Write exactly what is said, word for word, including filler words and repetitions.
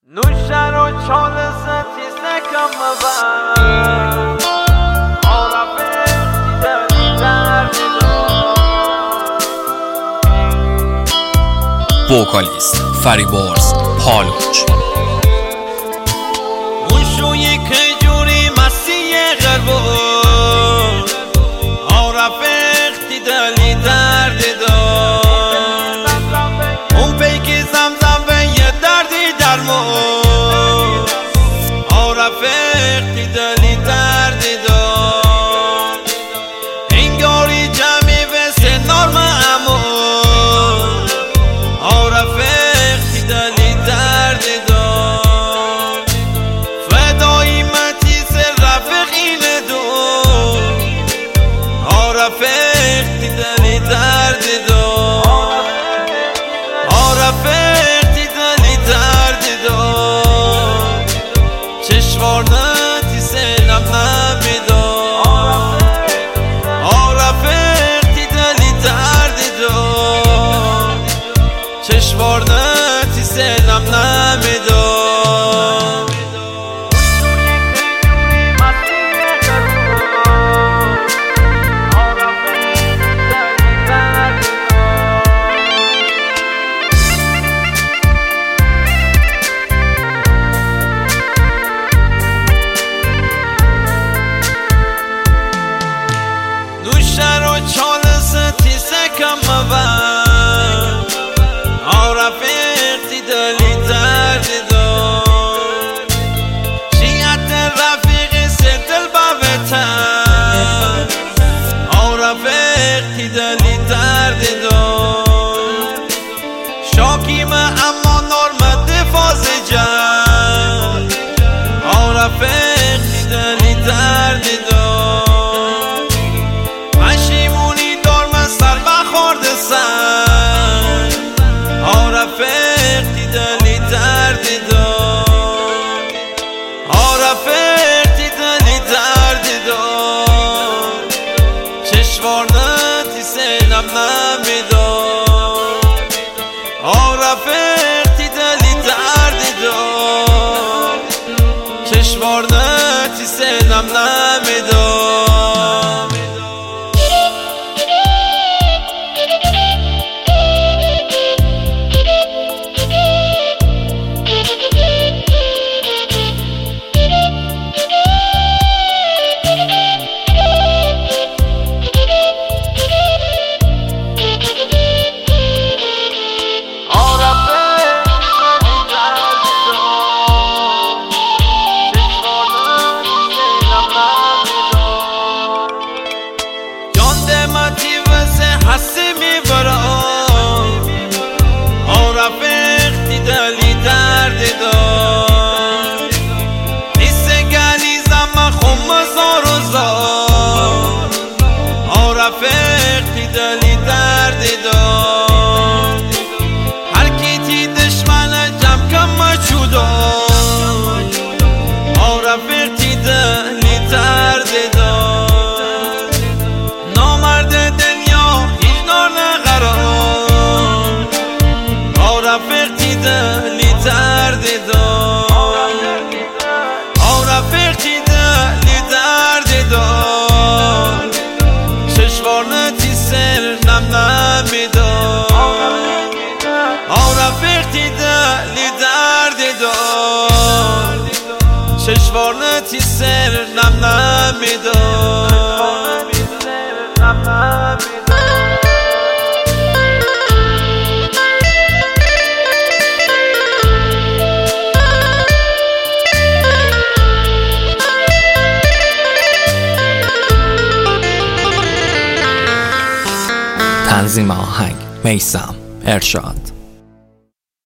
نوشر و چالستی سکم مبن عرفه دیدنی دردی دار. وکالیست فریبرز پالوچ اون شویی که جوری مسیح غربو عرفه دیدنی دردی دار. اون پیکی زمزم به یه دردی درمون عرفه دیدنی دردی دار. انگاری جمعی به سنار معمون عرفه دیدنی دردی دار. فدایی متیس رفیق اینه دو عرفه دیدنی دردی دار. عرفه دیدنی دردی دار. چشوار نتی سلم نمیدار. عرفه دیدنی دردی دار. چشوار نتی سلم نمیدار. نوشر و چالستی سکم مبن عرفه دیدنی دردی دار. شیعت رفیق سدل باوتن عرفه دیدنی دردی دار. شاکیم اما نرم دفاز جن عرفه دیدنی دردی دار. پشیمونی دار من سر بخورده سن عرفه دیدنی دردی دار. عرفه دیدنی دردی دار. چشوار نتی سلم نمیدار. عرفه دیدنی دردی دار. چشوار نتی سلم نمیدار. حسی میبرم عرفه دیدنی دردی دار. نیست گلیزم خم زار و زار عرفه دیدنی دردی دار. هر کی دشمن جمع کم چودار عرفه دیدنی دردی دار. نامرد عرفه دیدنی دردی دار. عرفه دیدنی دردی دار. چشوار نتی سلم نمیدار. عرفه دیدنی دردی دار. چشوار نتی سلم نمیدار. تنظیم آهنگ میثم ارشاد.